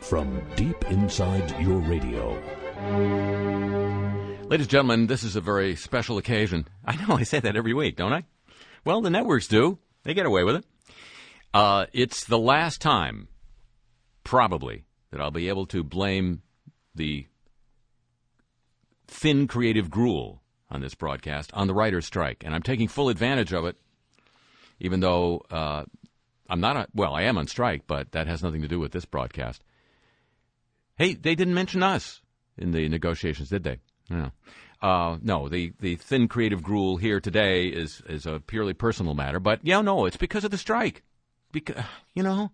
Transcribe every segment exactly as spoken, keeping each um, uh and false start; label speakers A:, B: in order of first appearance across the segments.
A: from deep inside your radio.
B: Ladies and gentlemen, this is a very special occasion. I know I say that every week, don't I? Well, the networks do. They get away with it. Uh, it's the last time, probably, that I'll be able to blame the thin creative gruel on this broadcast on the writer's strike. And I'm taking full advantage of it, even though uh, I'm not, a, well, I am on strike, but that has nothing to do with this broadcast. Hey, they didn't mention us in the negotiations, did they? No. Uh, no, the, the thin creative gruel here today is, is a purely personal matter. But, yeah, no, it's because of the strike. Because, you know.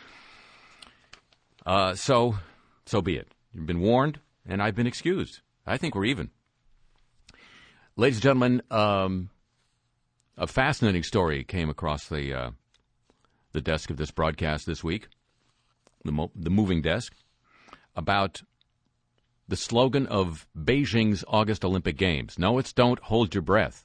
B: Uh, so, so be it. You've been warned, and I've been excused. I think we're even. Ladies and gentlemen, um, a fascinating story came across the uh, the desk of this broadcast this week, the, mo- the moving desk, about the slogan of Beijing's August Olympic Games. No, it's don't hold your breath.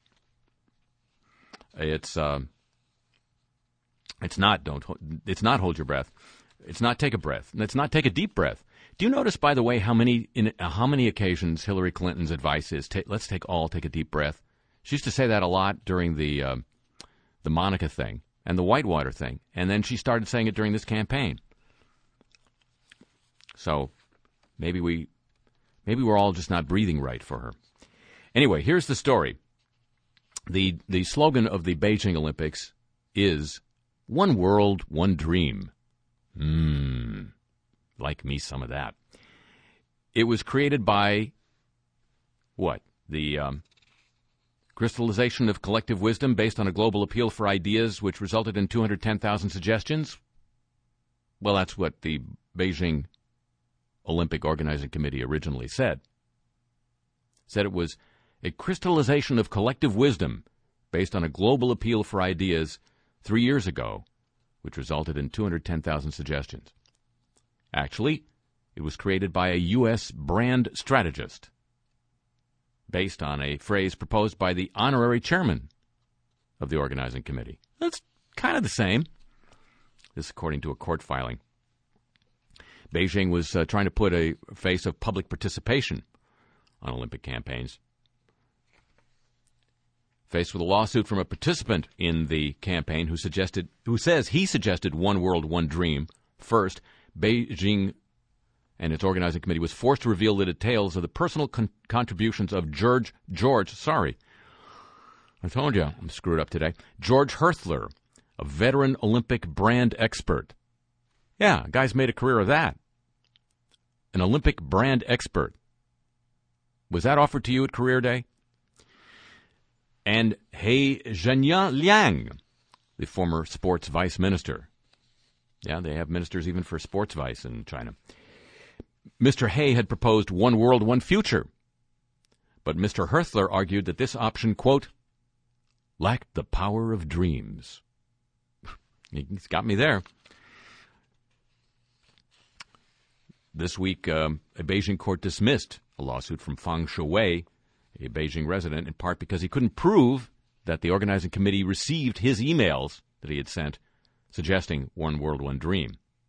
B: It's uh, it's not don't it's not hold your breath. It's not take a breath. It's not take a deep breath. Do you notice, by the way, how many in uh, how many occasions Hillary Clinton's advice is ta- let's take all take a deep breath? She used to say that a lot during the uh, the Monica thing and the Whitewater thing, and then she started saying it during this campaign. So maybe we maybe we're all just not breathing right for her. Anyway, here's the story. The the slogan of the Beijing Olympics is "One World, One Dream." Mmm, like me some of that. It was created by what? The um, crystallization of collective wisdom based on a global appeal for ideas, which resulted in two hundred ten thousand suggestions. Well, that's what the Beijing Olympic Organizing Committee originally said. Said it was a crystallization of collective wisdom based on a global appeal for ideas three years ago, which resulted in two hundred ten thousand suggestions. Actually, it was created by a U S brand strategist based on a phrase proposed by the honorary chairman of the organizing committee. That's kind of the same. This according to a court filing. Beijing was uh, trying to put a face of public participation on Olympic campaigns. Faced with a lawsuit from a participant in the campaign who suggested, who says he suggested one world, one dream first, Beijing and its organizing committee was forced to reveal the details of the personal con- contributions of George, George, sorry, I told you I'm screwed up today, George Herthler, a veteran Olympic brand expert. Yeah, guy's made a career of that. An Olympic brand expert. Was that offered to you at Career Day? And He Zhenyan Liang, the former sports vice minister. Yeah, they have ministers even for sports vice in China. Mister He had proposed one world, one future. But Mister Herthler argued that this option, quote, lacked the power of dreams. He's got me there. This week, um, a Beijing court dismissed a lawsuit from Fang Shuwei, a Beijing resident, in part because he couldn't prove that the organizing committee received his emails that he had sent suggesting one world, one dream.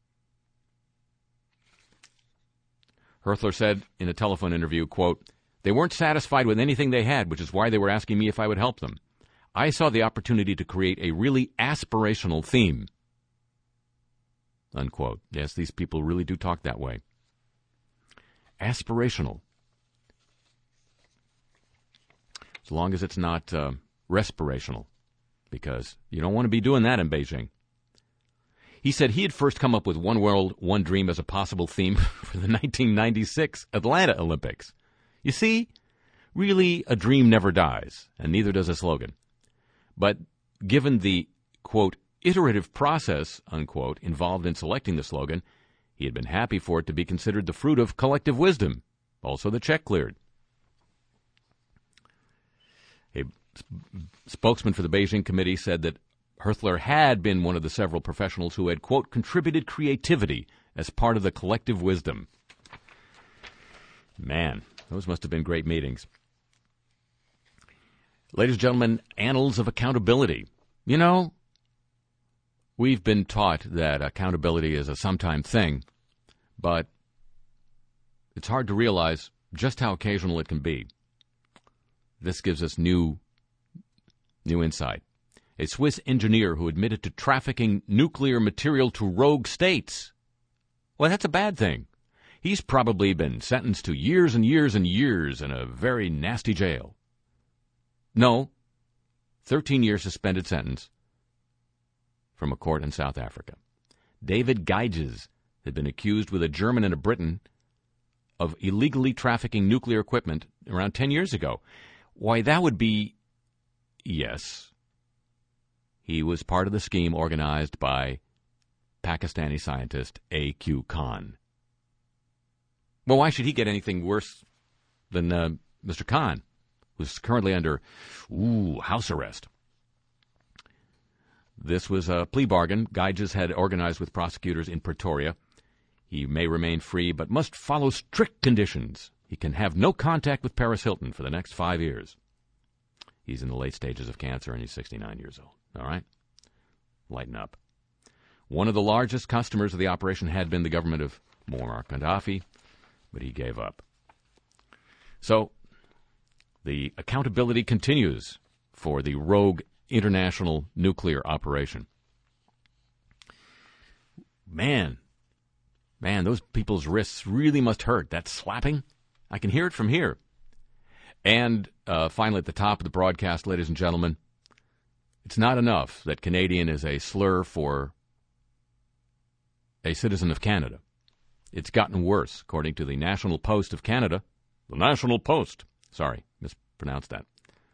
B: Herthler said in a telephone interview, quote, they weren't satisfied with anything they had, which is why they were asking me if I would help them. I saw the opportunity to create a really aspirational theme. Unquote. Yes, these people really do talk that way. Aspirational. As long as it's not uh, respirational, because you don't want to be doing that in Beijing. He said he had first come up with One World, One Dream as a possible theme for the nineteen ninety-six Atlanta Olympics. You see, really, a dream never dies, and neither does a slogan. But given the, quote, iterative process, unquote, involved in selecting the slogan, he had been happy for it to be considered the fruit of collective wisdom. Also, the check cleared. A spokesman for the Beijing committee said that Herthler had been one of the several professionals who had, quote, contributed creativity as part of the collective wisdom. Man, those must have been great meetings. Ladies and gentlemen, annals of accountability. You know, we've been taught that accountability is a sometime thing, but it's hard to realize just how occasional it can be. This gives us new, new insight. A Swiss engineer who admitted to trafficking nuclear material to rogue states. Well, that's a bad thing. He's probably been sentenced to years and years and years in a very nasty jail. No, thirteen-year suspended sentence from a court in South Africa. David Geiges had been accused with a German and a Briton of illegally trafficking nuclear equipment around ten years ago. Why, that would be, yes, he was part of the scheme organized by Pakistani scientist A Q Khan. Well, why should he get anything worse than uh, Mister Khan, who's currently under, ooh, house arrest? This was a plea bargain Geiges had organized with prosecutors in Pretoria. He may remain free, but must follow strict conditions. He can have no contact with Paris Hilton for the next five years. He's in the late stages of cancer, and he's sixty-nine years old. All right? Lighten up. One of the largest customers of the operation had been the government of Muammar Gaddafi, but he gave up. So, the accountability continues for the rogue international nuclear operation. Man, man, those people's wrists really must hurt. That slapping, I can hear it from here. And uh, finally, at the top of the broadcast, ladies and gentlemen, it's not enough that Canadian is a slur for a citizen of Canada. It's gotten worse, according to the National Post of Canada. The National Post. Sorry, mispronounced that.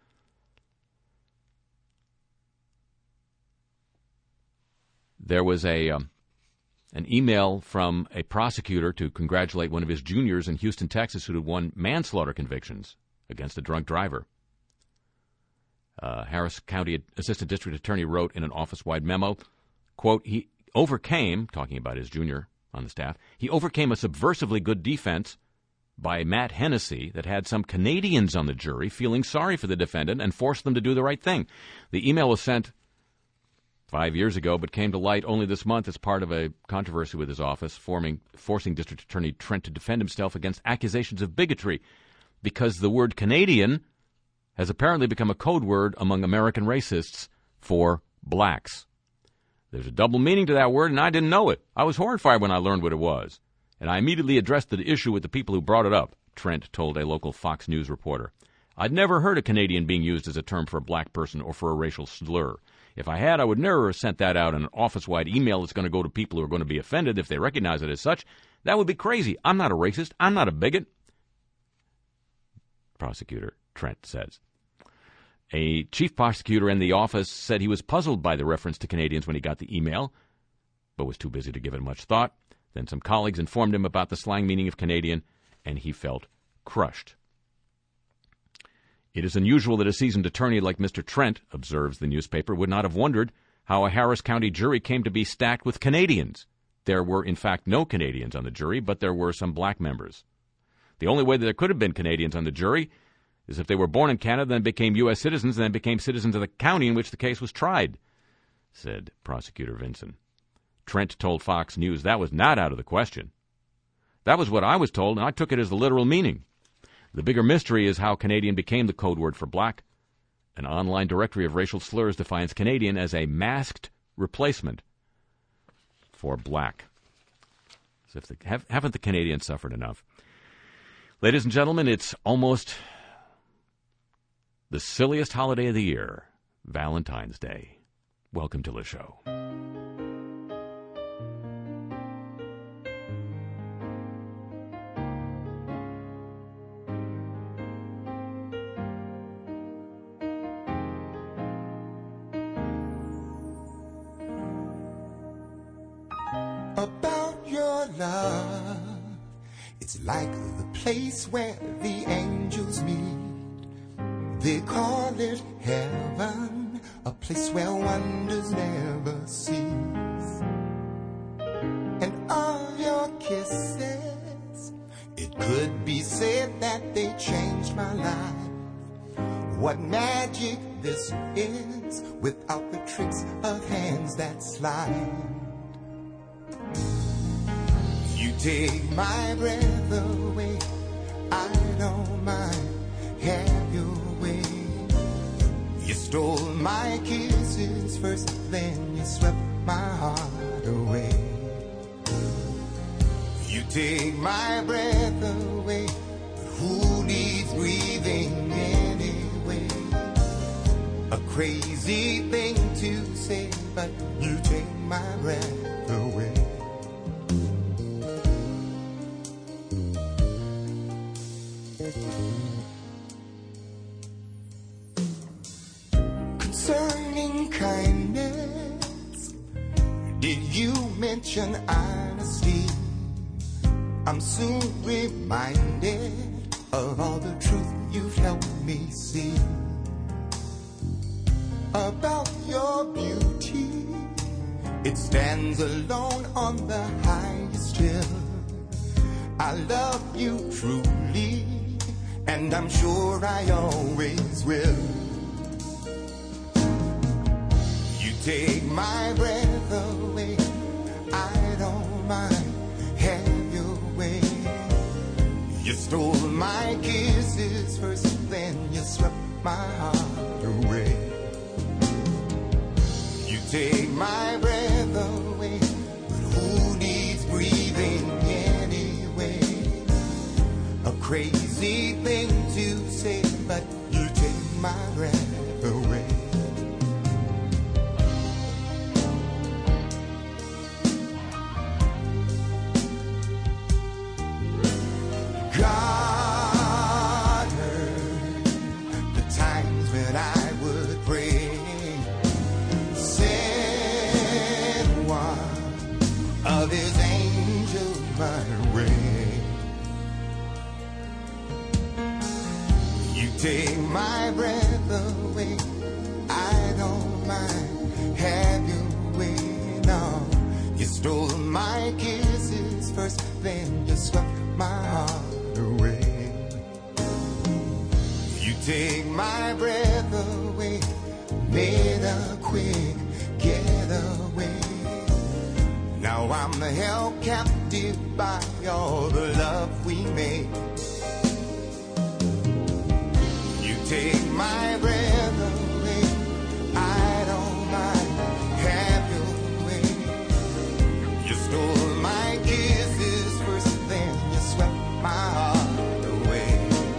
B: There was a um, an email from a prosecutor to congratulate one of his juniors in Houston, Texas, who had won manslaughter convictions against a drunk driver. Uh, Harris County Assistant District Attorney wrote in an office-wide memo, quote, he overcame, talking about his junior on the staff, he overcame a subversively good defense by Matt Hennessy that had some Canadians on the jury feeling sorry for the defendant and forced them to do the right thing. The email was sent five years ago, but came to light only this month as part of a controversy with his office, forming, forcing District Attorney Trent to defend himself against accusations of bigotry, because the word Canadian has apparently become a code word among American racists for blacks. There's a double meaning to that word, and I didn't know it. I was horrified when I learned what it was, and I immediately addressed the issue with the people who brought it up, Trent told a local Fox News reporter. I'd never heard of Canadian being used as a term for a black person or for a racial slur. If I had, I would never have sent that out in an office-wide email that's going to go to people who are going to be offended if they recognize it as such. That would be crazy. I'm not a racist. I'm not a bigot. Prosecutor Trent says. A chief prosecutor in the office said he was puzzled by the reference to Canadians when he got the email, but was too busy to give it much thought. Then some colleagues informed him about the slang meaning of Canadian, and he felt crushed. It is unusual that a seasoned attorney like Mister Trent, observes the newspaper, would not have wondered how a Harris County jury came to be stacked with Canadians. There were, in fact, no Canadians on the jury, but there were some black members. The only way that there could have been Canadians on the jury is if they were born in Canada, then became U S citizens, and then became citizens of the county in which the case was tried, said Prosecutor Vinson. Trent told Fox News that was not out of the question. That was what I was told, and I took it as the literal meaning. The bigger mystery is how Canadian became the code word for black. An online directory of racial slurs defines Canadian as a masked replacement for black. So if the, have, haven't the Canadians suffered enough? Ladies and gentlemen, it's almost the silliest holiday of the year, Valentine's Day. Welcome to the show.
C: About your love, it's like the place where the angels meet. They call it heaven, a place where wonders never cease. And all your kisses, it could be said that they changed my life. What magic this is, without the tricks of hands that slide. You take my breath away, I don't mind, have your way. You stole my kisses first, then you swept my heart away. You take my breath away, but who needs breathing anyway? A crazy thing to say, but you take my breath away. Concerning kindness, did you mention honesty? I'm soon reminded of all the truth you've helped me see about your beauty. It stands alone on the highest hill. I love you truly, and I'm sure I always will. You take my breath away, I don't mind, have your way. You stole my kisses first, then you swept my heart away. You take my breath away, but who needs breathing anyway? A crazy thing to say, but you take my breath away. God heard the times when I would pray, send one of his angels my way. You take my breath away, I don't mind, have your way. No, you stole my kisses first, then you swept my heart away. You take my breath away, made a quick getaway. Now I'm held captive by all the love we made. You take my breath away, I don't mind, have your way. You stole my kisses first, then you swept my heart away.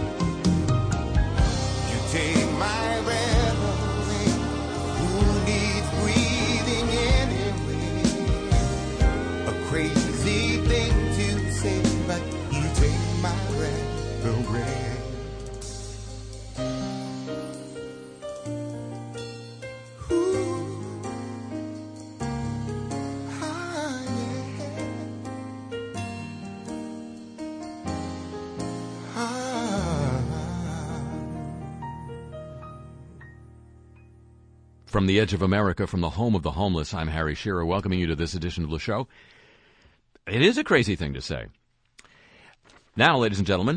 C: You take my breath away, who needs breathing anyway? A crazy thing to say, but you take my breath away.
B: From the edge of America, from the home of the homeless, I'm Harry Shearer, welcoming you to this edition of the show. It is a crazy thing to say. Now, ladies and gentlemen,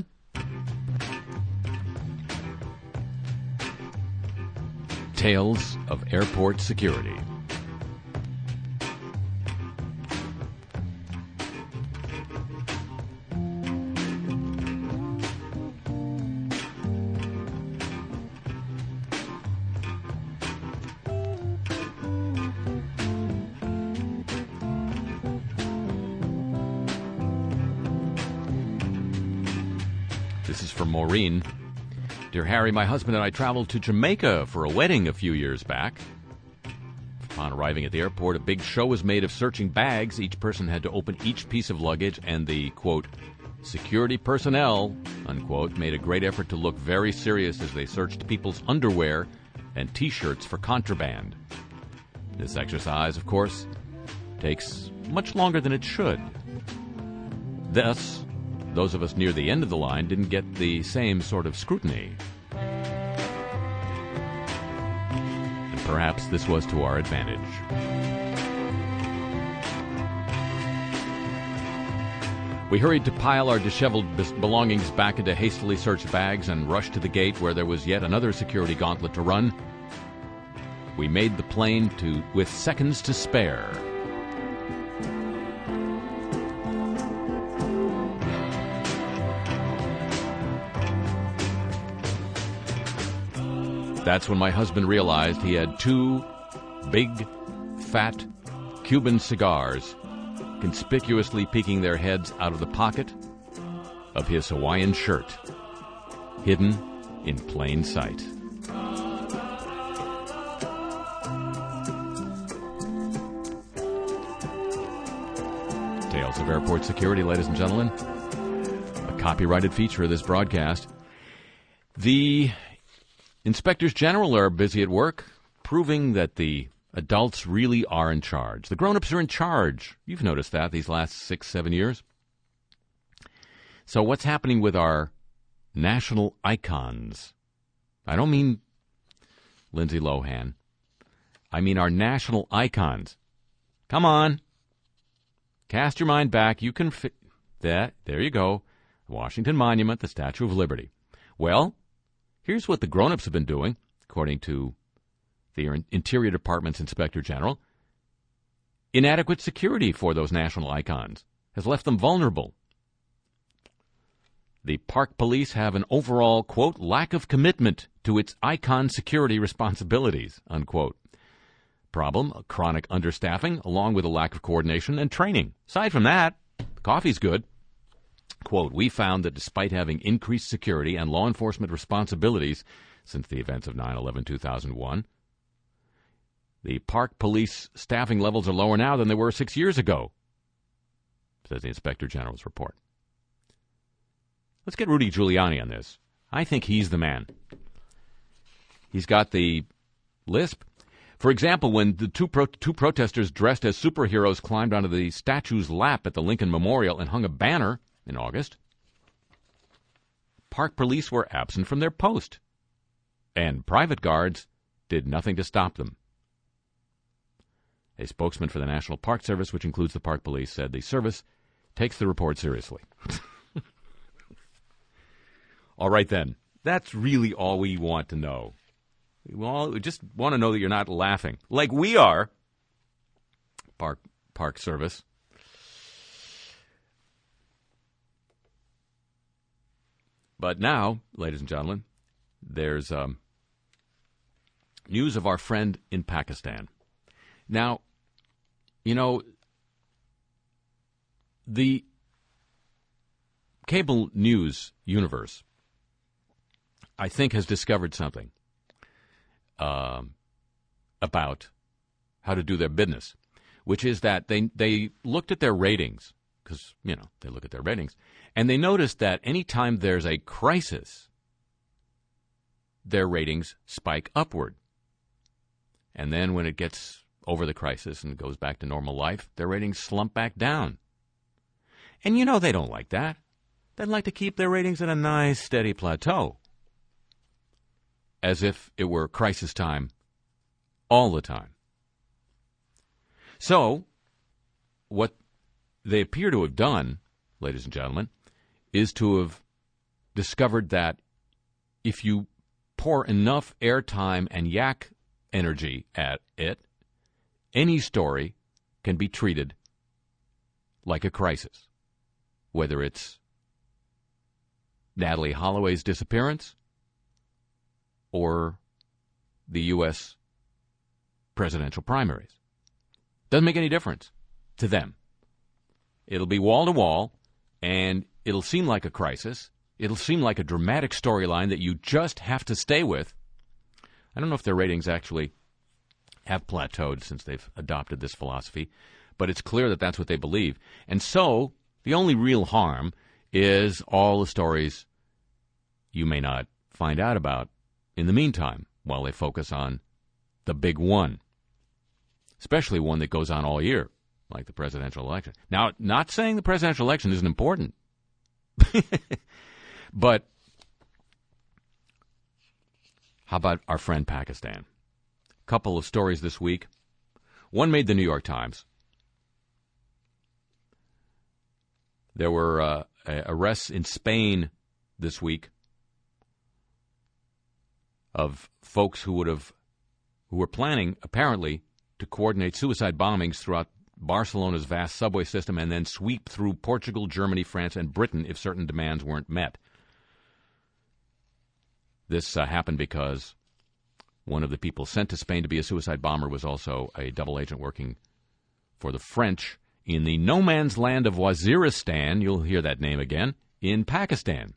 B: tales of airport security. This is from Maureen. Dear Harry, my husband and I traveled to Jamaica for a wedding a few years back. Upon arriving at the airport, a big show was made of searching bags. Each person had to open each piece of luggage, and the, quote, security personnel, unquote, made a great effort to look very serious as they searched people's underwear and T-shirts for contraband. This exercise, of course, takes much longer than it should. Thus, those of us near the end of the line didn't get the same sort of scrutiny. And perhaps this was to our advantage. We hurried to pile our disheveled belongings back into hastily searched bags and rushed to the gate where there was yet another security gauntlet to run. We made the plane to with seconds to spare. That's when my husband realized he had two big, fat Cuban cigars conspicuously peeking their heads out of the pocket of his Hawaiian shirt, hidden in plain sight. Tales of Airport Security, ladies and gentlemen. A copyrighted feature of this broadcast. The inspectors general are busy at work, proving that the adults really are in charge. The grown-ups are in charge. You've noticed that these last six, seven years. So what's happening with our national icons? I don't mean Lindsay Lohan. I mean our national icons. Come on. Cast your mind back. You can fit that. There you go. The Washington Monument, the Statue of Liberty. Well, here's what the grown-ups have been doing, according to the Interior Department's Inspector General. Inadequate security for those national icons has left them vulnerable. The park police have an overall, quote, lack of commitment to its icon security responsibilities, unquote. Problem, chronic understaffing, along with a lack of coordination and training. Aside from that, the coffee's good. Quote, we found that despite having increased security and law enforcement responsibilities since the events of nine eleven two thousand one, the park police staffing levels are lower now than they were six years ago, says the Inspector General's report. Let's get Rudy Giuliani on this. I think he's the man. He's got the lisp. For example, when the two, pro- two protesters dressed as superheroes climbed onto the statue's lap at the Lincoln Memorial and hung a banner in August, park police were absent from their post, and private guards did nothing to stop them. A spokesman for the National Park Service, which includes the park police, said the service takes the report seriously. All right, then. That's really all we want to know. We, all, we just want to know that you're not laughing, like we are, Park Park Service. But now, ladies and gentlemen, there's um, news of our friend in Pakistan. Now, you know, the cable news universe, I think, has discovered something um, about how to do their business, which is that they they looked at their ratings, because, you know, they look at their ratings, and they noticed that any time there's a crisis, their ratings spike upward. And then when it gets over the crisis and goes back to normal life, their ratings slump back down. And you know they don't like that. They'd like to keep their ratings at a nice, steady plateau, as if it were crisis time all the time. So, what they appear to have done, ladies and gentlemen, is to have discovered that if you pour enough airtime and yak energy at it, any story can be treated like a crisis, whether it's Natalie Holloway's disappearance or the U S presidential primaries. Doesn't make any difference to them. It'll be wall-to-wall, and it'll seem like a crisis. It'll seem like a dramatic storyline that you just have to stay with. I don't know if their ratings actually have plateaued since they've adopted this philosophy, but it's clear that that's what they believe. And so the only real harm is all the stories you may not find out about in the meantime while they focus on the big one, especially one that goes on all year, like the presidential election. Now, not saying the presidential election isn't important, but how about our friend Pakistan? A couple of stories this week. One made the New York Times. There were uh, arrests in Spain this week of folks who would have, who were planning, apparently, to coordinate suicide bombings throughout Barcelona's vast subway system and then sweep through Portugal, Germany, France, and Britain if certain demands weren't met. This uh, happened because One of the people sent to Spain to be a suicide bomber was also a double agent working for the French in the no man's land of Waziristan, you'll hear that name again, in Pakistan.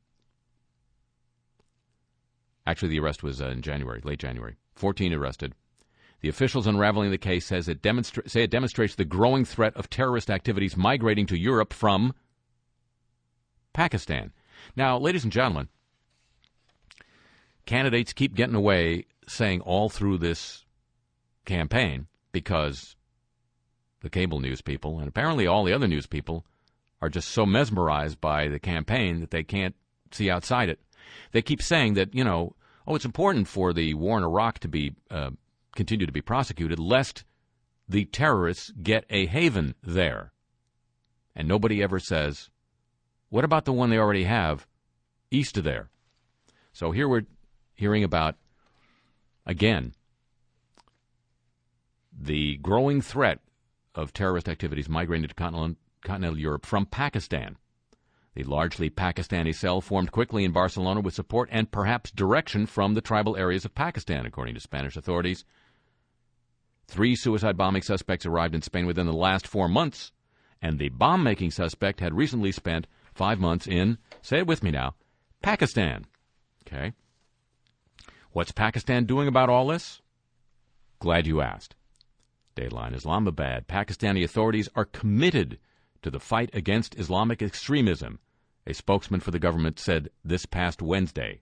B: Actually, the arrest was uh, in January, late January. fourteen arrested. The officials unraveling the case says it demonstra- say it demonstrates the growing threat of terrorist activities migrating to Europe from Pakistan. Now, ladies and gentlemen, candidates keep getting away saying all through this campaign, because the cable news people, and apparently all the other news people, are just so mesmerized by the campaign that they can't see outside it. They keep saying that, you know, oh, it's important for the war in Iraq to be uh, continue to be prosecuted, lest the terrorists get a haven there. And nobody ever says, what about the one they already have east of there? So here we're hearing about, again, the growing threat of terrorist activities migrating to continental, continental Europe from Pakistan. The largely Pakistani cell formed quickly in Barcelona with support and perhaps direction from the tribal areas of Pakistan, according to Spanish authorities. Three suicide bombing suspects arrived in Spain within the last four months, and the bomb-making suspect had recently spent five months in, say it with me now, Pakistan. Okay. What's Pakistan doing about all this? Glad you asked. Dateline Islamabad. Pakistani authorities are committed to the fight against Islamic extremism, a spokesman for the government said this past Wednesday.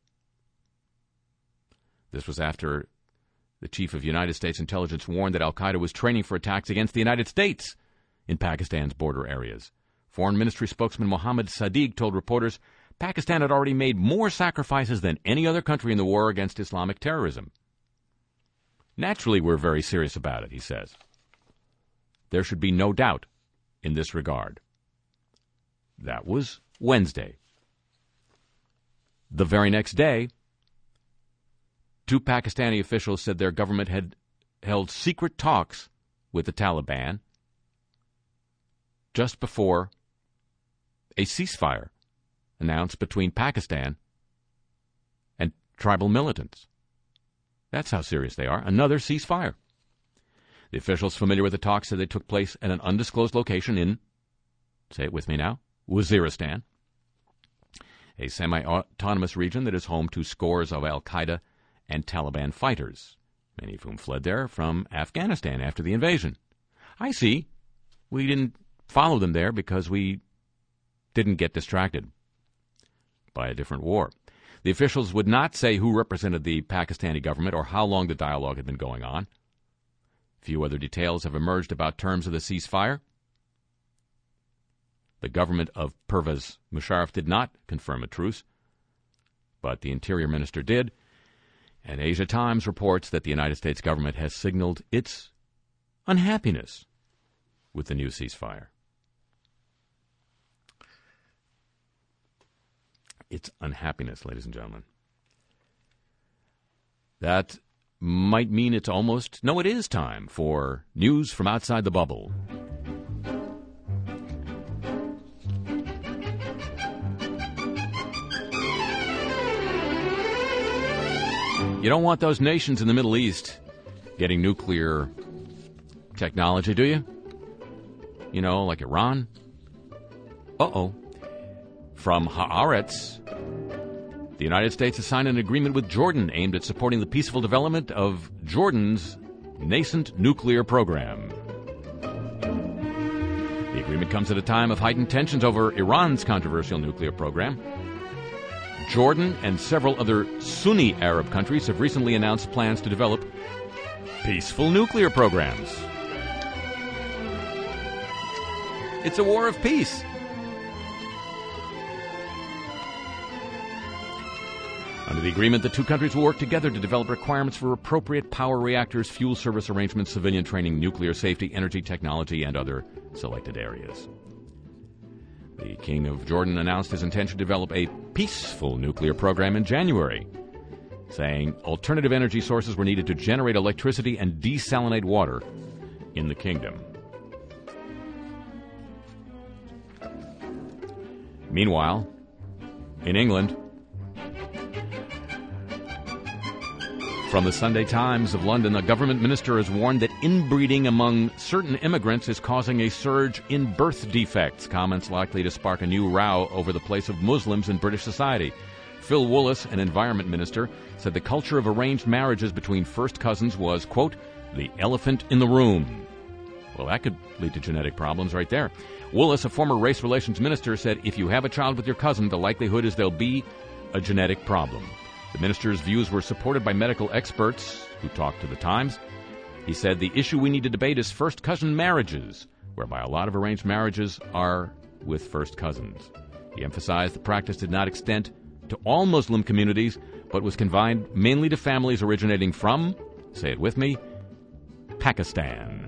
B: This was after the chief of United States intelligence warned that al-Qaeda was training for attacks against the United States in Pakistan's border areas. Foreign Ministry spokesman Mohammed Sadiq told reporters Pakistan had already made more sacrifices than any other country in the war against Islamic terrorism. Naturally, we're very serious about it, he says. There should be no doubt in this regard. That was Wednesday. The very next day, two Pakistani officials said their government had held secret talks with the Taliban just before a ceasefire announced between Pakistan and tribal militants. That's how serious they are. Another ceasefire. The officials familiar with the talks said they took place at an undisclosed location in, say it with me now, Waziristan, a semi-autonomous region that is home to scores of al-Qaeda and Taliban fighters, many of whom fled there from Afghanistan after the invasion. I see. We didn't follow them there because we didn't get distracted by a different war. The officials would not say who represented the Pakistani government or how long the dialogue had been going on. Few other details have emerged about terms of the ceasefire. The government of Pervez Musharraf did not confirm a truce, but the Interior Minister did, and Asia Times reports that the United States government has signaled its unhappiness with the new ceasefire. Its unhappiness, ladies and gentlemen. That might mean it's almost, no, it is time for news from outside the bubble. You don't want those nations in the Middle East getting nuclear technology, do you? You know, like Iran? Uh-oh. From Haaretz, the United States has signed an agreement with Jordan aimed at supporting the peaceful development of Jordan's nascent nuclear program. The agreement comes at a time of heightened tensions over Iran's controversial nuclear program. Jordan and several other Sunni Arab countries have recently announced plans to develop peaceful nuclear programs. It's a war of peace. Under the agreement, the two countries will work together to develop requirements for appropriate power reactors, fuel service arrangements, civilian training, nuclear safety, energy technology, and other selected areas. The King of Jordan announced his intention to develop a peaceful nuclear program in January, saying alternative energy sources were needed to generate electricity and desalinate water in the kingdom. Meanwhile, in England, From the Sunday Times of London, a government minister has warned that inbreeding among certain immigrants is causing a surge in birth defects. Comments likely to spark a new row over the place of Muslims in British society. Phil Woolas, an environment minister, said the culture of arranged marriages between first cousins was, quote, the elephant in the room. Well, that could lead to genetic problems right there. Woolas, a former race relations minister, said if you have a child with your cousin, the likelihood is there'll be a genetic problem. The minister's views were supported by medical experts who talked to the Times. He said the issue we need to debate is first cousin marriages, whereby a lot of arranged marriages are with first cousins. He emphasized the practice did not extend to all Muslim communities, but was confined mainly to families originating from, say it with me, Pakistan.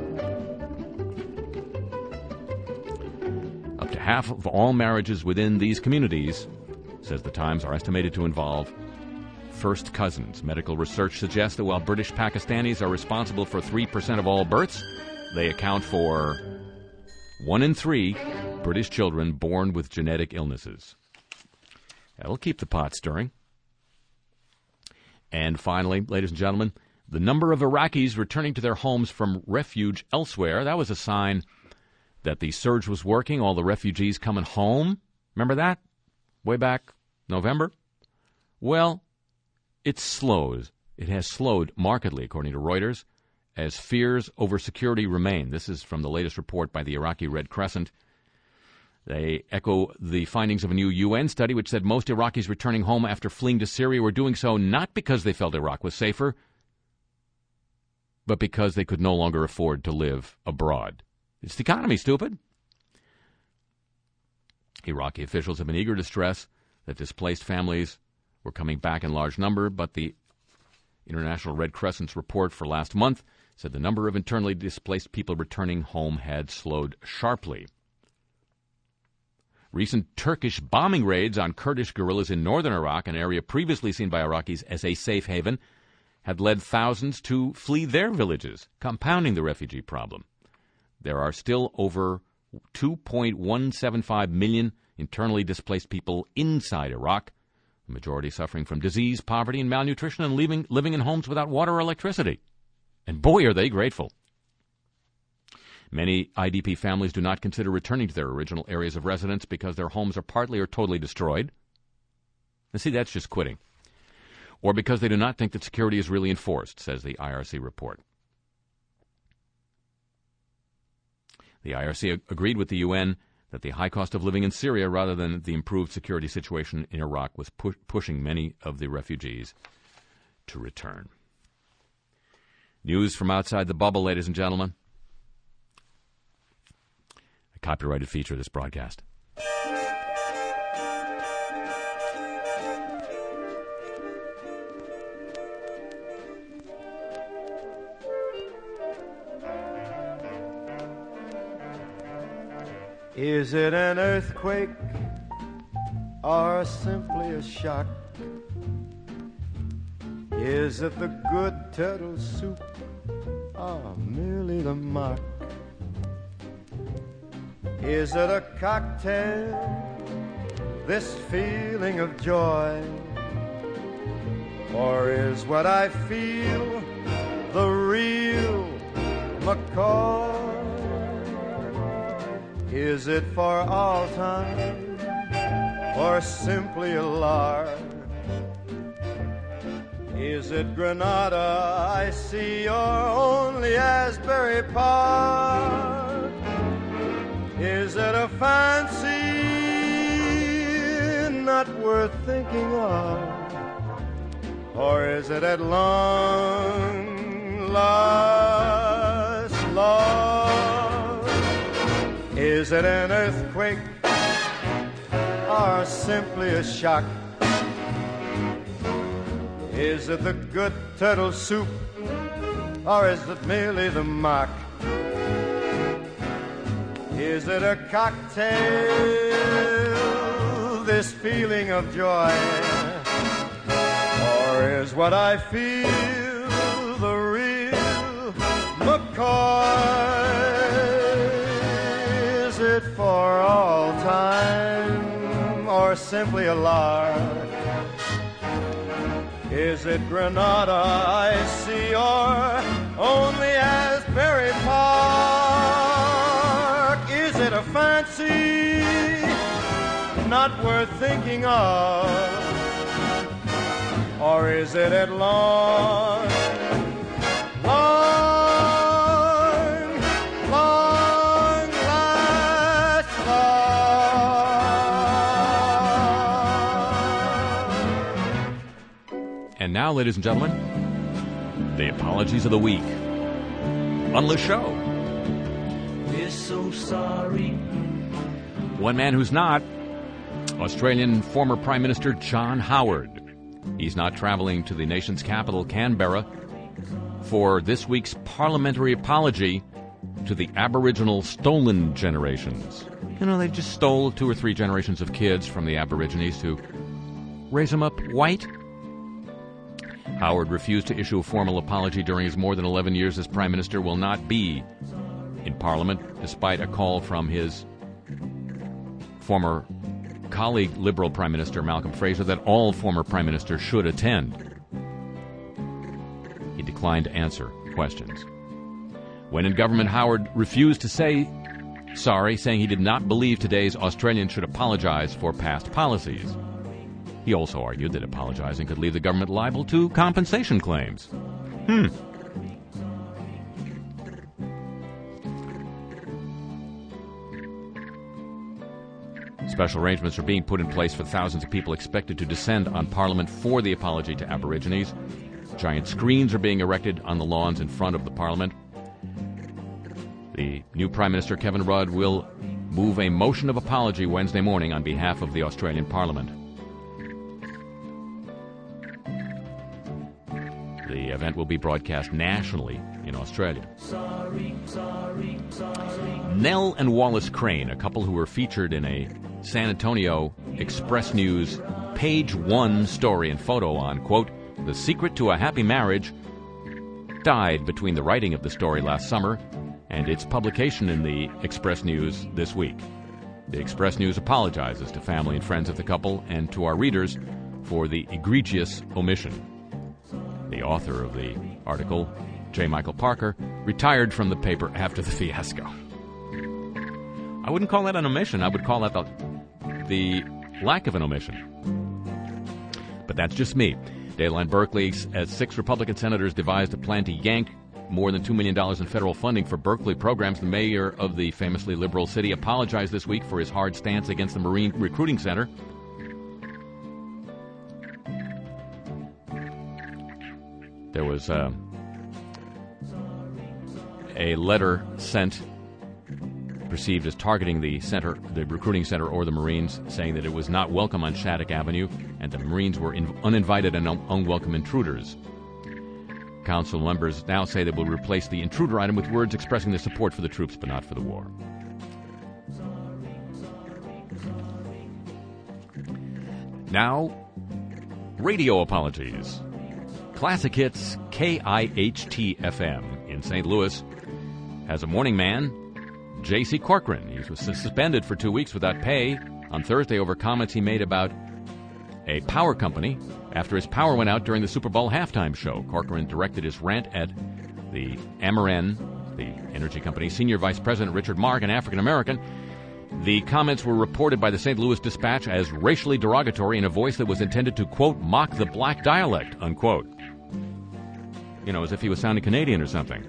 B: Up to half of all marriages within these communities, says the Times, are estimated to involve first cousins. Medical research suggests that while British Pakistanis are responsible for three percent of all births, they account for one in three British children born with genetic illnesses. That'll keep the pot stirring. And finally, ladies and gentlemen, the number of Iraqis returning to their homes from refuge elsewhere, that was a sign that the surge was working, all the refugees coming home. Remember that? Way back November? Well, it slows. It has slowed markedly, according to Reuters, as fears over security remain. This is from the latest report by the Iraqi Red Crescent. They echo the findings of a new U N study which said most Iraqis returning home after fleeing to Syria were doing so not because they felt Iraq was safer, but because they could no longer afford to live abroad. It's the economy, stupid. Iraqi officials have been eager to stress that displaced families were coming back in large number, but the International Red Crescent's report for last month said the number of internally displaced people returning home had slowed sharply. Recent Turkish bombing raids on Kurdish guerrillas in northern Iraq, an area previously seen by Iraqis as a safe haven, had led thousands to flee their villages, compounding the refugee problem. There are still over two point one seven five million internally displaced people inside Iraq, the majority suffering from disease, poverty, and malnutrition, and living, living in homes without water or electricity. And boy, are they grateful. Many I D P families do not consider returning to their original areas of residence because their homes are partly or totally destroyed. And see, that's just quitting. Or because they do not think that security is really enforced, says the I R C report. The I R C agreed with the U N that the high cost of living in Syria rather than the improved security situation in Iraq was pu- pushing many of the refugees to return. News from outside the bubble, ladies and gentlemen. A copyrighted feature of this broadcast.
D: Is it an earthquake or simply a shock? Is it the good turtle soup or merely the mock? Is it a cocktail, this feeling of joy? Or is what I feel the real McCoy? Is it for all time or simply a lark? Is it Granada I see or only Asbury Park? Is it a fancy not worth thinking of? Or is it at long last lost? Is it an earthquake or simply a shock? Is it the good turtle soup or is it merely the mock? Is it a cocktail, this feeling of joy? Or is what I feel the real McCoy? Is it for all time or simply a lark? Is it Granada I see, or only Asbury Park? Is it a fancy not worth thinking of, or is it at long, long, long last love?
B: And now, ladies and gentlemen, the apologies of the week on the show.
E: We're so sorry.
B: One man who's not, Australian former Prime Minister John Howard. He's not traveling to the nation's capital, Canberra, for this week's parliamentary apology to the Aboriginal stolen generations. You know, they just stole two or three generations of kids from the Aborigines to raise them up white. Howard refused to issue a formal apology during his more than eleven years as Prime Minister, will not be in Parliament, despite a call from his former colleague, Liberal Prime Minister Malcolm Fraser, that all former Prime Ministers should attend. He declined to answer questions. When in government, Howard refused to say sorry, saying he did not believe today's Australians should apologize for past policies. He also argued that apologizing could leave the government liable to compensation claims. Hmm. Special arrangements are being put in place for thousands of people expected to descend on Parliament for the apology to Aborigines. Giant screens are being erected on the lawns in front of the Parliament. The new Prime Minister, Kevin Rudd, will move a motion of apology Wednesday morning on behalf of the Australian Parliament. The event will be broadcast nationally in Australia.
E: Sorry, sorry, sorry.
B: Nell and Wallace Crane, a couple who were featured in a San Antonio Express News page one story and photo on, quote, "The secret to a happy marriage," died between the writing of the story last summer and its publication in the Express News this week. The Express News apologizes to family and friends of the couple and to our readers for the egregious omission. The author of the article, J. Michael Parker, retired from the paper after the fiasco. I wouldn't call that an omission. I would call that the, the lack of an omission. But that's just me. Dayline Berkeley, as six Republican senators devised a plan to yank more than two million dollars in federal funding for Berkeley programs. The mayor of the famously liberal city apologized this week for his hard stance against the Marine Recruiting Center. There was uh, a letter sent perceived as targeting the center, the recruiting center, or the Marines, saying that it was not welcome on Shattuck Avenue and the Marines were in, uninvited and un- unwelcome intruders. Council members now say they will replace the intruder item with words expressing their support for the troops but not for the war. Now, radio apologies. Classic Hits K I H T F M in Saint Louis has a morning man, J C Corcoran. He was suspended for two weeks without pay on Thursday over comments he made about a power company after his power went out during the Super Bowl halftime show. Corcoran directed his rant at the Ameren, the energy company, senior vice president Richard Mark, an African-American. The comments were reported by the Saint Louis Dispatch as racially derogatory in a voice that was intended to, quote, mock the black dialect, unquote. You know, as if he was sounding Canadian or something.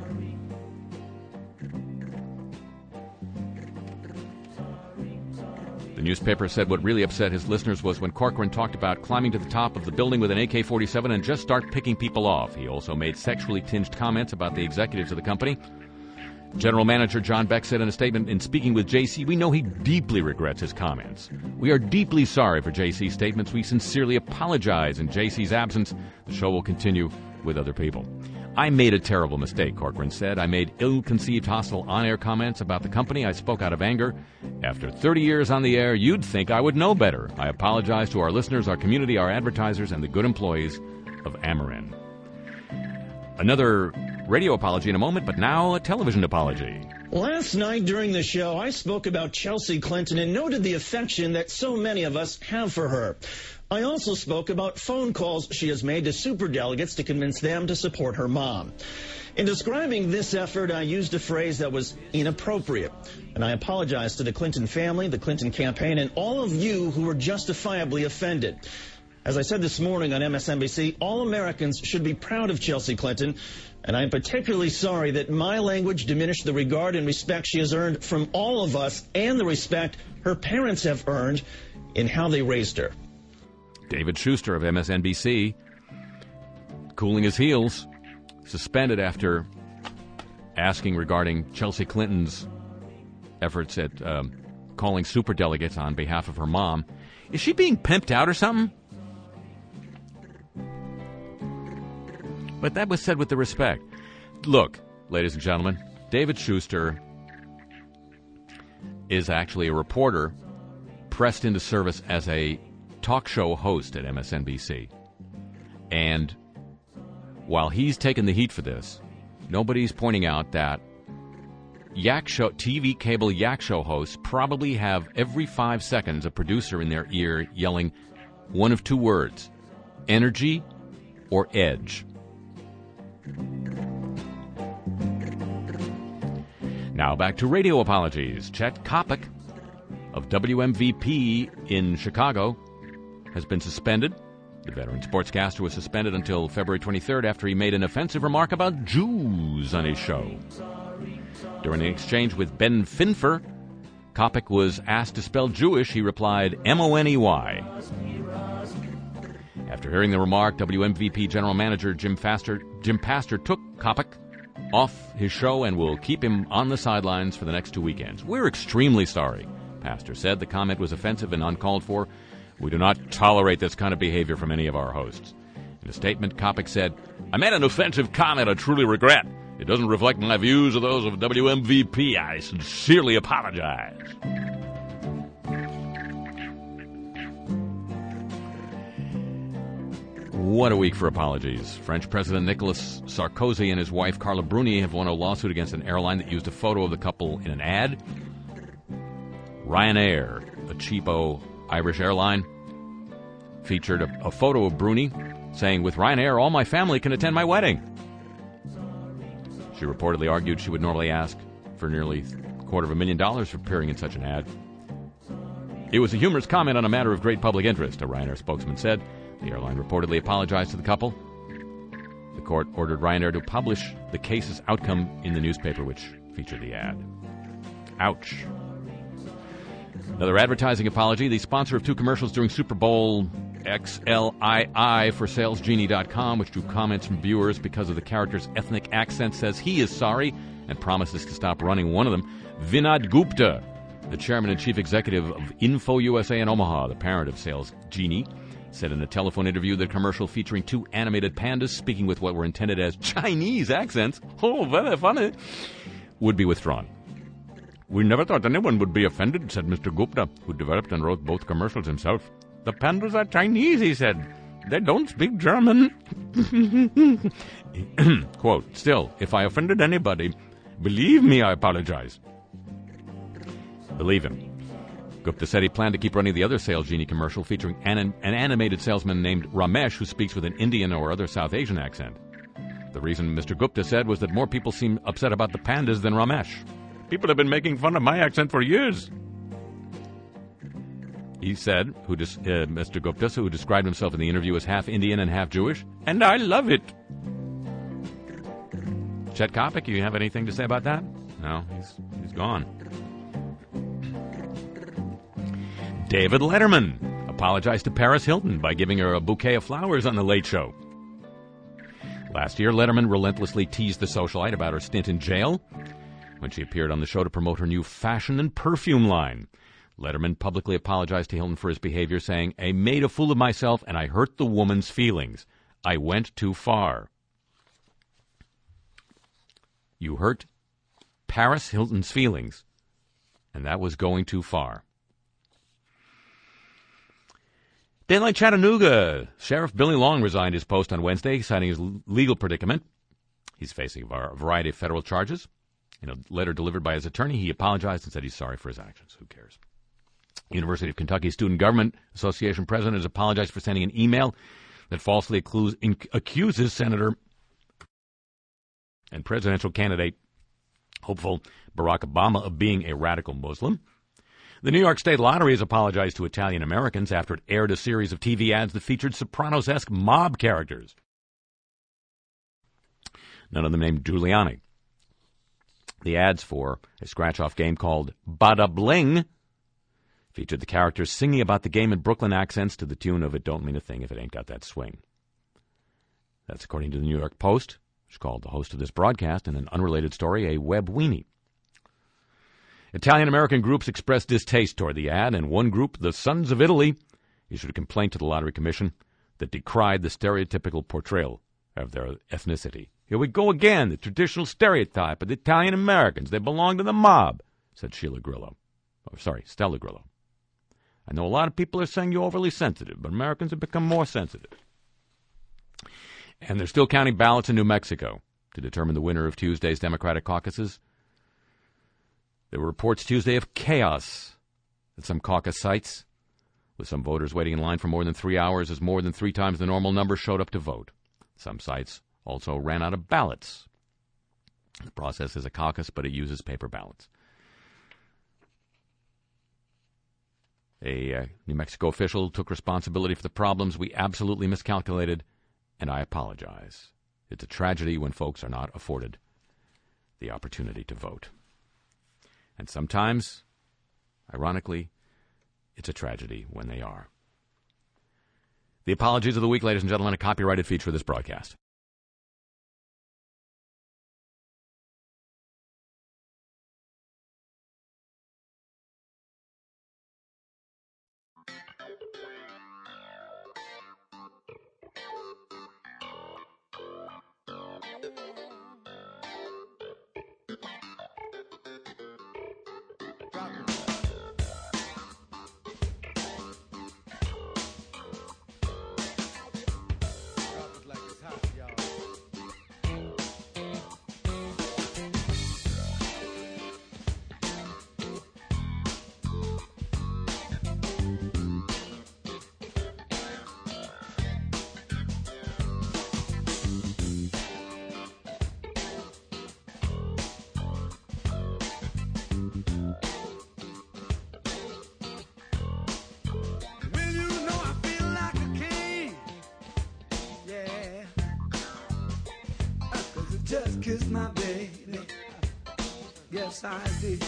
B: The newspaper said what really upset his listeners was when Corcoran talked about climbing to the top of the building with an A K forty-seven and just start picking people off. He also made sexually tinged comments about the executives of the company. General Manager John Beck said in a statement, in speaking with J C, we know he deeply regrets his comments. We are deeply sorry for J C's statements. We sincerely apologize. In J C's absence, the show will continue with other people. I made a terrible mistake, Corcoran said. I made ill-conceived, hostile on-air comments about the company. I spoke out of anger. After thirty years on the air, you'd think I would know better. I apologize to our listeners, our community, our advertisers, and the good employees of Ameren. Another radio apology in a moment, but now a television apology.
F: Last night during the show, I spoke about Chelsea Clinton and noted the affection that so many of us have for her. I also spoke about phone calls she has made to superdelegates to convince them to support her mom. In describing this effort, I used a phrase that was inappropriate, and I apologize to the Clinton family, the Clinton campaign, and all of you who were justifiably offended. As I said this morning on M S N B C, all Americans should be proud of Chelsea Clinton, and I'm particularly sorry that my language diminished the regard and respect she has earned from all of us and the respect her parents have earned in how they raised her.
B: David Schuster of M S N B C, cooling his heels, suspended after asking regarding Chelsea Clinton's efforts at um, calling superdelegates on behalf of her mom. Is she being pimped out or something? But that was said with the respect. Look, ladies and gentlemen, David Schuster is actually a reporter pressed into service as a talk show host at M S N B C. And while he's taken the heat for this, nobody's pointing out that yak show, T V cable yak show hosts probably have every five seconds a producer in their ear yelling one of two words, energy or edge. Now back to radio apologies. Chet Kopic of W M V P in Chicago has been suspended. The veteran sportscaster was suspended until February twenty-third after he made an offensive remark about Jews on his show. During an exchange with Ben Finfer, Kopic was asked to spell Jewish. He replied, M O N E Y. After hearing the remark, W M V P General Manager Jim Faster, Jim Pastor took Kopic off his show and will keep him on the sidelines for the next two weekends. We're extremely sorry, Pastor said. The comment was offensive and uncalled for. We do not tolerate this kind of behavior from any of our hosts. In a statement, Kopic said, I made an offensive comment I truly regret. It doesn't reflect my views or those of W M V P. I sincerely apologize. What a week for apologies. French President Nicolas Sarkozy and his wife Carla Bruni have won a lawsuit against an airline that used a photo of the couple in an ad. Ryanair, a cheapo Irish airline, featured a, a photo of Bruni saying, with Ryanair, all my family can attend my wedding. She reportedly argued she would normally ask for nearly a quarter of a million dollars for appearing in such an ad. It was a humorous comment on a matter of great public interest, a Ryanair spokesman said. The airline reportedly apologized to the couple. The court ordered Ryanair to publish the case's outcome in the newspaper which featured the ad. Ouch. Another advertising apology. The sponsor of two commercials during Super Bowl X L I I for Sales Genie dot com, which drew comments from viewers because of the character's ethnic accent, says he is sorry and promises to stop running one of them. Vinod Gupta, the chairman and chief executive of Info U S A in Omaha, the parent of Sales Genie, said in a telephone interview that a commercial featuring two animated pandas speaking with what were intended as Chinese accents, oh, very funny, would be withdrawn. We never thought anyone would be offended, said Mister Gupta, who developed and wrote both commercials himself. The pandas are Chinese, he said. They don't speak German. Quote, still, if I offended anybody, believe me, I apologize. Believe him. Gupta said he planned to keep running the other Sales Genie commercial featuring an, an animated salesman named Ramesh who speaks with an Indian or other South Asian accent. The reason Mister Gupta said was that more people seem upset about the pandas than Ramesh. People have been making fun of my accent for years. He said, who dis, uh, Mister Gupta, who described himself in the interview as half Indian and half Jewish, and I love it. Chet Kopic, you have anything to say about that? No, he's he's gone. David Letterman apologized to Paris Hilton by giving her a bouquet of flowers on The Late Show. Last year, Letterman relentlessly teased the socialite about her stint in jail when she appeared on the show to promote her new fashion and perfume line. Letterman publicly apologized to Hilton for his behavior, saying, I made a fool of myself and I hurt the woman's feelings. I went too far. You hurt Paris Hilton's feelings, and that was going too far. Daylight Chattanooga. Sheriff Billy Long resigned his post on Wednesday, citing his legal predicament. He's facing a variety of federal charges. In a letter delivered by his attorney, he apologized and said he's sorry for his actions. Who cares? University of Kentucky Student Government Association president has apologized for sending an email that falsely accus- in- accuses Senator and presidential candidate hopeful Barack Obama of being a radical Muslim. The New York State Lottery has apologized to Italian Americans after it aired a series of T V ads that featured Sopranos-esque mob characters. None of them named Giuliani. The ads for a scratch-off game called Bada Bling featured the characters singing about the game in Brooklyn accents to the tune of It Don't Mean a Thing If It Ain't Got That Swing. That's according to the New York Post, which called the host of this broadcast, in an unrelated story, a web weenie. Italian-American groups expressed distaste toward the ad, and one group, the Sons of Italy, issued a complaint to the Lottery Commission that decried the stereotypical portrayal of their ethnicity. Here we go again, the traditional stereotype of the Italian-Americans. They belong to the mob, said Sheila Grillo. Oh, sorry, Stella Grillo. I know a lot of people are saying you're overly sensitive, but Americans have become more sensitive. And they're still counting ballots in New Mexico to determine the winner of Tuesday's Democratic caucuses. There were reports Tuesday of chaos at some caucus sites, with some voters waiting in line for more than three hours as more than three times the normal number showed up to vote. Some sites also ran out of ballots. The process is a caucus, but it uses paper ballots. A uh, New Mexico official took responsibility for the problems. We absolutely miscalculated, and I apologize. It's a tragedy when folks are not afforded the opportunity to vote. And sometimes, ironically, it's a tragedy when they are. The apologies of the week, ladies and gentlemen, a copyrighted feature of this broadcast.
G: Just kissed my baby. Yes, I did.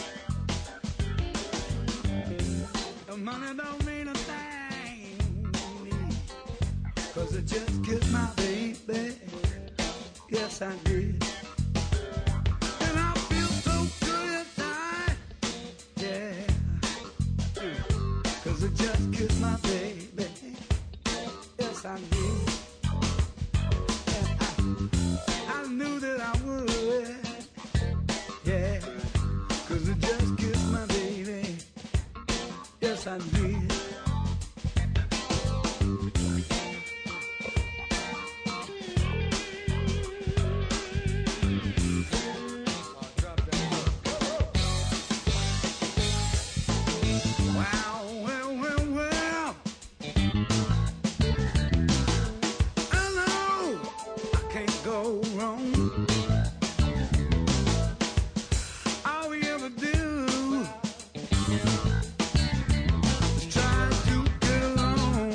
G: The money don't mean a thing to me, 'cause I just kissed my baby. Yes, I did. And I feel so good inside. Yeah. 'Cause I just kissed my baby. Yes, I did. I knew that I would, yeah, 'cause I just kissed my baby, yes I did. Wow, well, well, well, I know I can't go wrong. All we ever do is try to get along.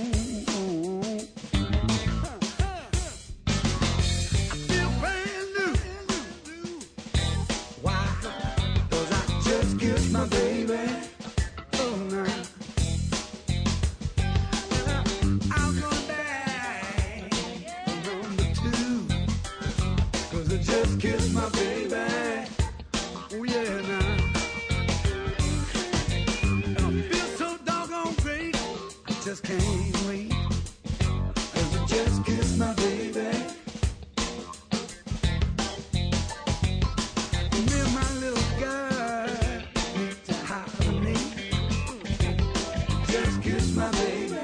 G: I feel brand new. Why? 'Cause I just kissed my baby. Oh, now I'm gonna die number two. 'Cause I just kissed my baby. Oh yeah, now. And I feel so doggone great. I just can't wait. 'Cause I just kissed my baby. Me and my little girl need to hibernate. Just kissed my baby.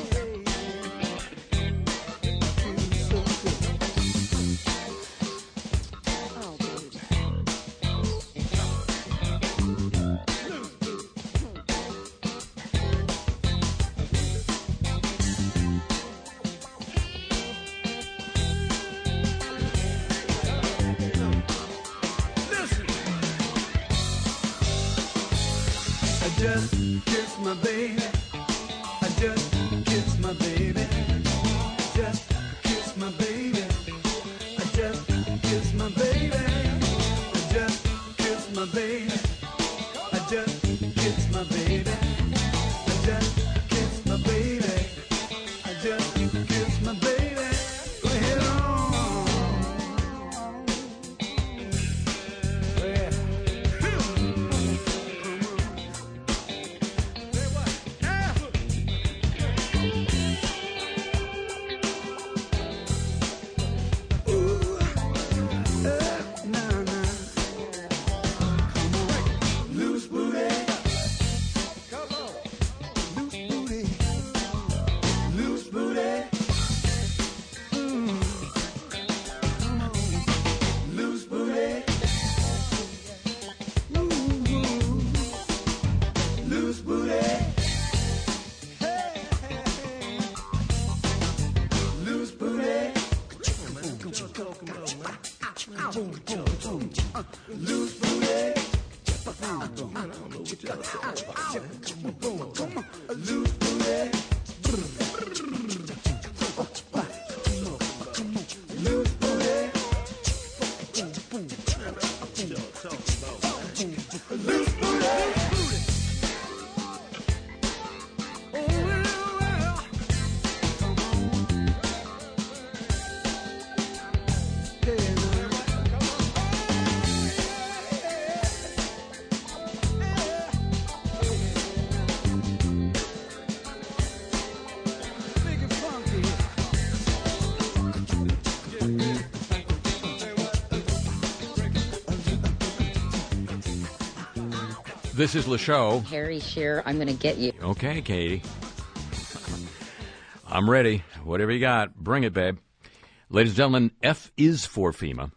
G: I feel so good. just kissed my baby. I just kissed my baby. Just kissed my baby. I just kissed my baby. I just kissed my baby. I just kissed my baby. I just kissed my baby. I just kissed my baby. Go ahead on.
B: This is Le Show.
H: Harry Shearer, I'm going to get you.
B: Okay, Katie. I'm ready. Whatever you got, bring it, babe. Ladies and gentlemen, F is for FEMA.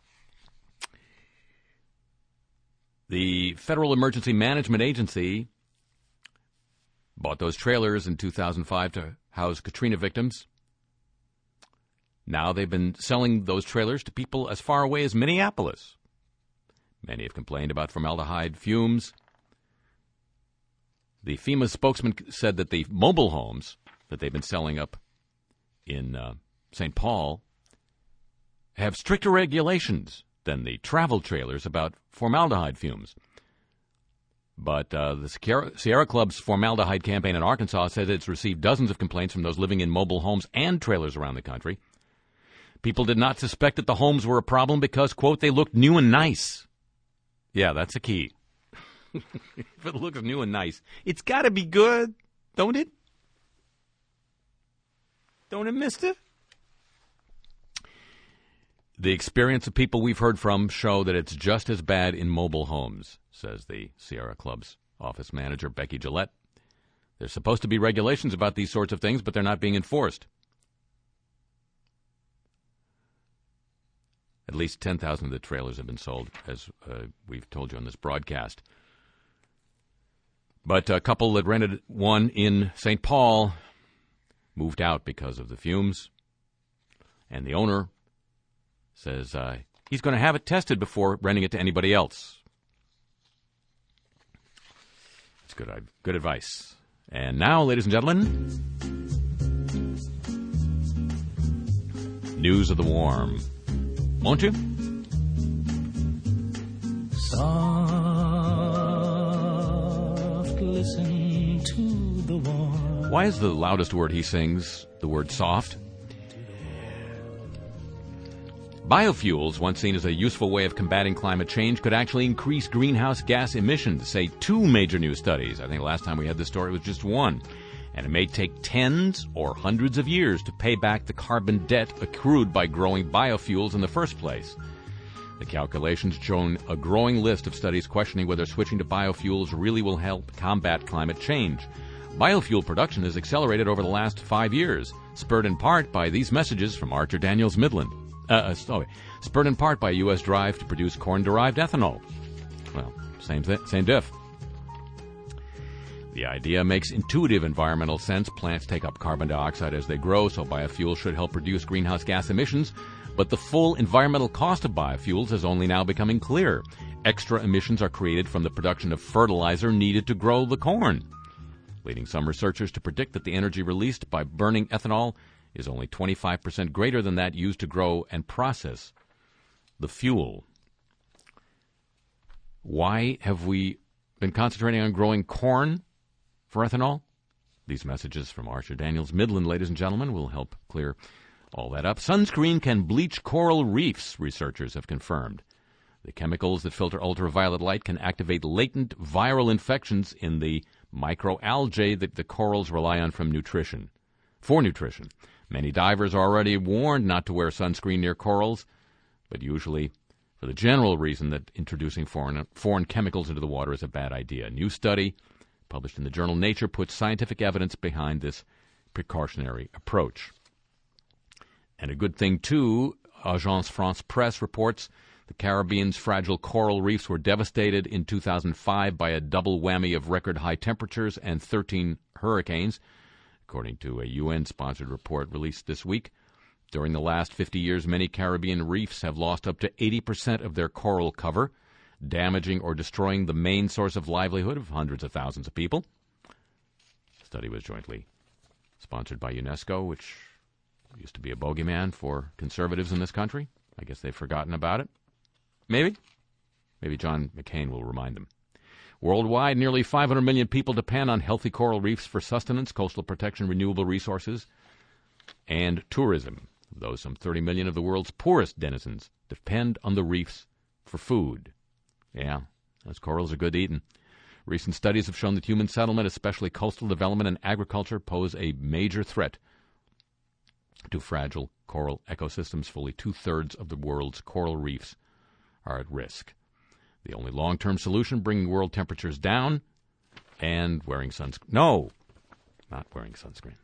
B: The Federal Emergency Management Agency bought those trailers in two thousand five to house Katrina victims. Now they've been selling those trailers to people as far away as Minneapolis. Many have complained about formaldehyde fumes. The FEMA spokesman said that the mobile homes that they've been selling up in uh, Saint Paul have stricter regulations than the travel trailers about formaldehyde fumes. But uh, the Sierra, Sierra Club's formaldehyde campaign in Arkansas says it's received dozens of complaints from those living in mobile homes and trailers around the country. People did not suspect that the homes were a problem because, quote, they looked new and nice. Yeah, that's the key. If it looks new and nice, it's got to be good, don't it? Don't it, mister? The experience of people we've heard from show that it's just as bad in mobile homes, says the Sierra Club's office manager, Becky Gillette. There's supposed to be regulations about these sorts of things, but they're not being enforced. At least ten thousand of the trailers have been sold, as uh, we've told you on this broadcast. But a couple that rented one in Saint Paul moved out because of the fumes. And the owner says uh, he's going to have it tested before renting it to anybody else. It's good, uh, good advice. And now, ladies and gentlemen, news of the warm. Won't you?
E: Soft, listen to the warm.
B: Why is the loudest word he sings the word soft? Biofuels, once seen as a useful way of combating climate change, could actually increase greenhouse gas emissions, say two major new studies. I think last time we had this story was just one. And it may take tens or hundreds of years to pay back the carbon debt accrued by growing biofuels in the first place. The calculations show a growing list of studies questioning whether switching to biofuels really will help combat climate change. Biofuel production has accelerated over the last five years, spurred in part by these messages from Archer Daniels Midland. Uh, sorry, spurred in part by U S drive to produce corn-derived ethanol. Well, same th- same diff. The idea makes intuitive environmental sense. Plants take up carbon dioxide as they grow, so biofuels should help reduce greenhouse gas emissions. But the full environmental cost of biofuels is only now becoming clear. extra emissions are created from the production of fertilizer needed to grow the corn, leading some researchers to predict that the energy released by burning ethanol is only twenty-five percent greater than that used to grow and process the fuel. Why have we been concentrating on growing corn for ethanol? These messages from Archer Daniels Midland, ladies and gentlemen, will help clear all that up. Sunscreen can bleach coral reefs, researchers have confirmed. The chemicals that filter ultraviolet light can activate latent viral infections in the microalgae that the corals rely on from nutrition. For nutrition. Many divers are already warned not to wear sunscreen near corals, but usually for the general reason that introducing foreign, foreign chemicals into the water is a bad idea. A new study published in the journal Nature puts scientific evidence behind this precautionary approach. And a good thing, too, Agence France-Presse reports the Caribbean's fragile coral reefs were devastated in two thousand five by a double whammy of record high temperatures and thirteen hurricanes, according to a U N-sponsored report released this week. During the last fifty years, many Caribbean reefs have lost up to eighty percent of their coral cover, damaging or destroying the main source of livelihood of hundreds of thousands of people. The study was jointly sponsored by UNESCO, which used to be a bogeyman for conservatives in this country. I guess they've forgotten about it. Maybe. Maybe John McCain will remind them. Worldwide, nearly five hundred million people depend on healthy coral reefs for sustenance, coastal protection, renewable resources, and tourism. Though some thirty million of the world's poorest denizens depend on the reefs for food. Yeah, those corals are good eating. Recent studies have shown that human settlement, especially coastal development and agriculture, pose a major threat to fragile coral ecosystems. Fully two-thirds of the world's coral reefs are at risk. The only long-term solution, bringing world temperatures down and wearing sunscreen. No, not wearing sunscreen.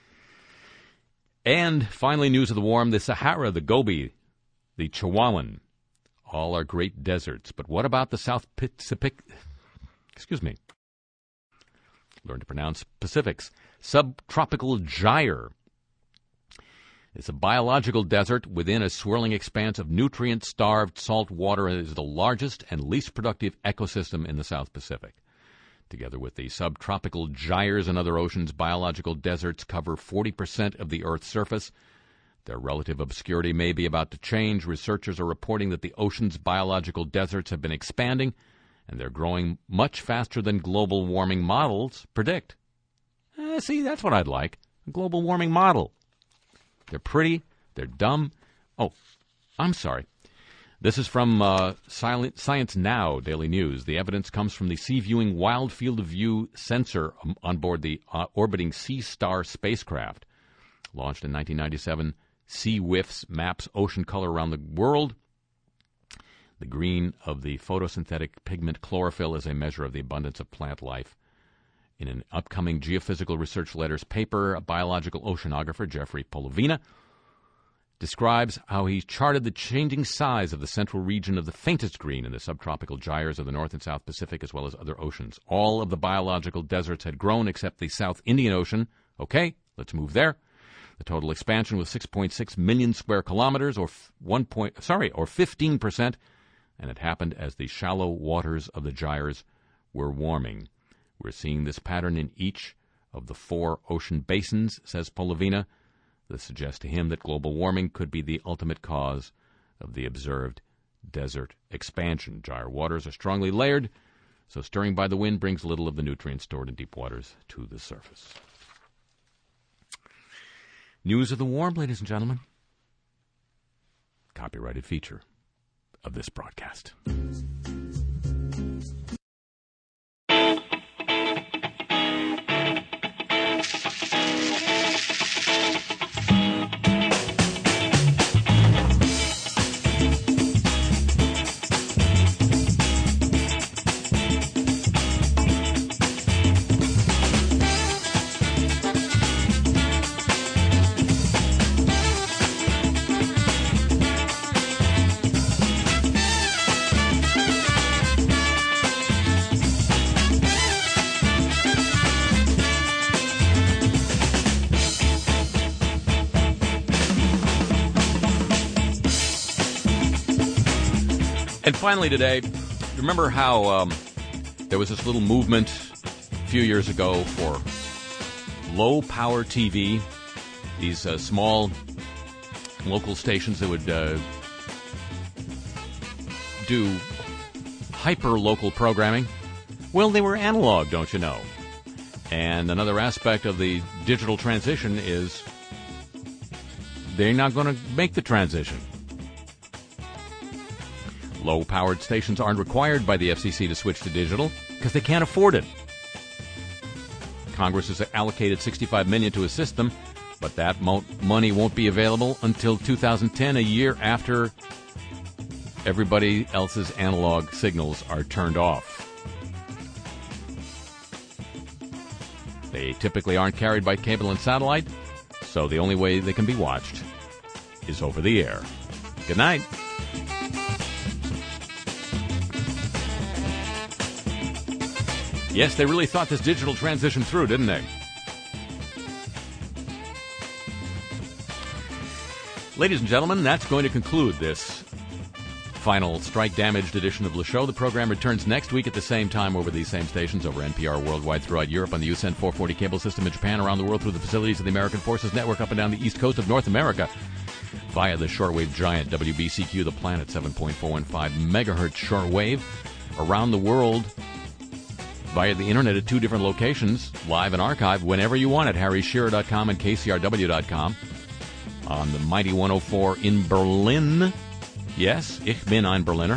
B: And finally, news of the warm, the Sahara, the Gobi, the Chihuahuan, all are great deserts. But what about the South Pacific? Excuse me. Learn to pronounce Pacific's subtropical gyre. It's a biological desert within a swirling expanse of nutrient-starved salt water and is the largest and least productive ecosystem in the South Pacific. Together with the subtropical gyres and other oceans, biological deserts cover forty percent of the Earth's surface. Their relative obscurity may be about to change. Researchers are reporting that the ocean's biological deserts have been expanding, and they're growing much faster than global warming models predict. Eh, see, that's what I'd like, a global warming model. They're pretty, they're dumb. Oh, I'm sorry. This is from uh, Science Now Daily News. The evidence comes from the Sea-Viewing Wild Field of View sensor on board the uh, orbiting Seastar spacecraft. Launched in nineteen ninety-seven, SeaWIFS maps ocean color around the world. The green of the photosynthetic pigment chlorophyll is a measure of the abundance of plant life. In an upcoming Geophysical Research Letters paper, a biological oceanographer, Jeffrey Polovina, describes how he charted the changing size of the central region of the faintest green in the subtropical gyres of the North and South Pacific, as well as other oceans. All of the biological deserts had grown except the South Indian Ocean. Okay, let's move there. The total expansion was six point six million square kilometers, or one point, sorry, or fifteen percent, and it happened as the shallow waters of the gyres were warming. We're seeing this pattern in each of the four ocean basins, says Polovina. This suggests to him that global warming could be the ultimate cause of the observed desert expansion. Gyre waters are strongly layered, so stirring by the wind brings little of the nutrients stored in deep waters to the surface. News of the warm, ladies and gentlemen. Copyrighted feature of this broadcast. And finally today, Remember how um, there was this little movement a few years ago for low-power T V, these uh, small local stations that would uh, do hyper-local programming? Well, they were analog, don't you know? And another aspect of the digital transition is they're not going to make the transition. Low-powered stations aren't required by the F C C to switch to digital because they can't afford it. Congress has allocated sixty-five million dollars to assist them, but that mo- money won't be available until two thousand ten, a year after everybody else's analog signals are turned off. They typically aren't carried by cable and satellite, so the only way they can be watched is over the air. Good night. Yes, they really thought this digital transition through, didn't they? Ladies and gentlemen, that's going to conclude this final strike-damaged edition of Le Show. The program returns next week at the same time over these same stations, over N P R worldwide throughout Europe, on the U S N four forty cable system in Japan, around the world through the facilities of the American Forces Network, up and down the east coast of North America, via the shortwave giant W B C Q, the planet, seven point four one five megahertz shortwave, around the world via the internet at two different locations, live and archived whenever you want at harry shearer dot com and k c r w dot com. On the mighty one oh four in Berlin. Yes, ich bin ein Berliner.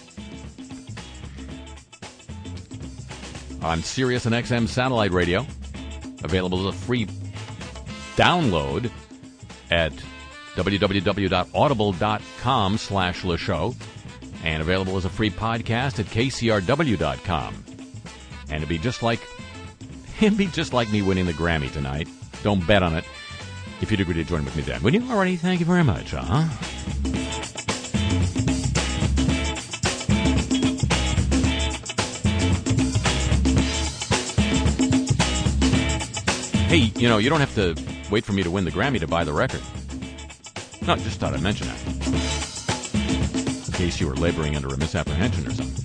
B: On Sirius and X M satellite radio, available as a free download at w w w dot audible dot com slash Le Show, and available as a free podcast at k c r w dot com. And it'd be just like it'd be just like me winning the Grammy tonight. Don't bet on it. If you'd agree to join with me then, would you? Alrighty, thank you very much. Uh-huh. Hey, you know, you don't have to wait for me to win the Grammy to buy the record. No, just thought I'd mention that. In case you were laboring under a misapprehension or something.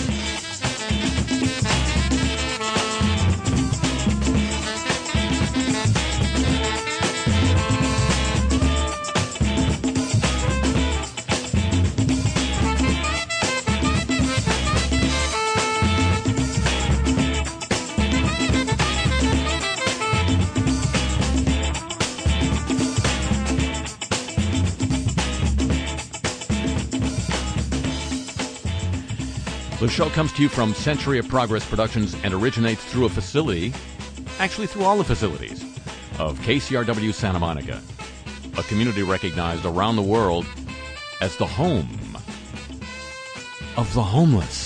B: The show comes to you from Century of Progress Productions and originates through a facility, actually through all the facilities, of K C R W Santa Monica, a community recognized around the world as the home of the homeless.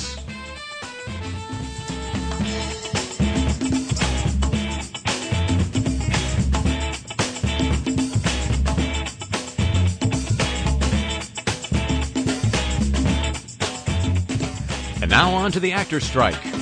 B: Now on to the actor strike.